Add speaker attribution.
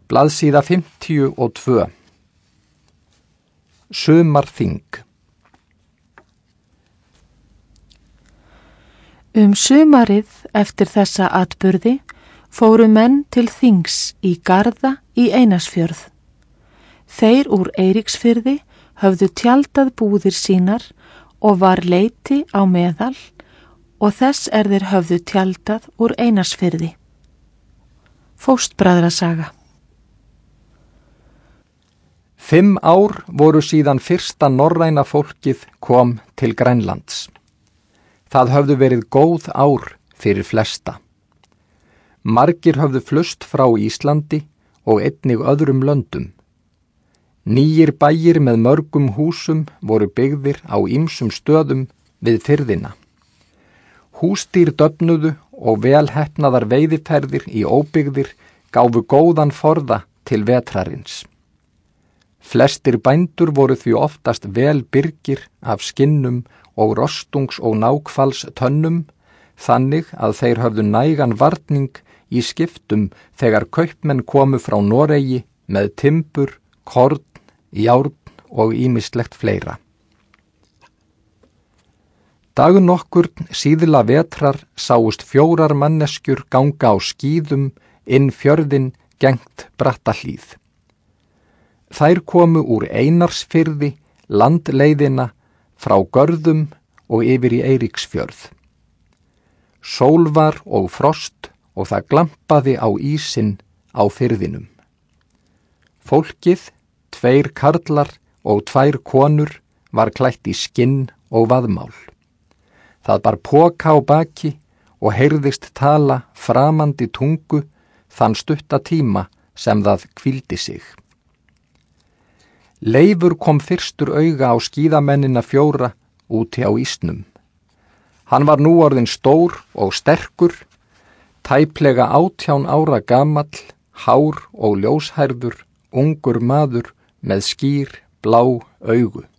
Speaker 1: Blaðsíða 52. Sumarþing.
Speaker 2: Sumarið eftir þessa atburði fóru menn til þings í Garða í Einarsfjörð. Þeir úr Eiríksfirði höfðu tjaldað búðir sínar og var leiti á meðal og þess þeir höfðu tjaldað úr Einarsfirði. Fóstbræðrasaga.
Speaker 1: 5 ár voru síðan fyrsta norræna fólkið kom til Grænlands. Það höfðu verið góð ár fyrir flesta. Margir höfðu flust frá Íslandi og einnig öðrum löndum. Nýjir bæir með mörgum húsum voru byggðir á ýmsum stöðum við firðina. Húsdýr döfnuðu og vel heppnaðar veiðiferðir í óbyggðir gáfu góðan forða til vetrarins. Flestir bændur voru því oftast vel byrgir af skinnum og rostungs- og nákfals tönnum, þannig að þeir höfðu nægan varning í skiptum þegar kaupmenn komu frá Noregi með timbur, korn, járn og ýmislegt fleira. Dag nokkurn síðla vetrar sáust 4 manneskjur ganga á skíðum inn fjörðinn gengt Brattahlíð. Þær komu úr Einarsfirði, landleiðina, frá Görðum og yfir í Eiríksfjörð. Sól var og frost og það glampaði á ísinn á firðinum. Fólkið, 2 karlar og 2 konur, var klætt í skinn og vaðmál. Það bar poka á baki og heyrðist tala framandi tungu þann stutta tíma sem það hvíldi sig. Leifur kom fyrstur auga á skíðamennina 4 úti á ísnum. Hann var nú orðinn stór og sterkur, tæplega 18 ára gamall, hár og ljóshærður, ungur maður með skýr blá augu.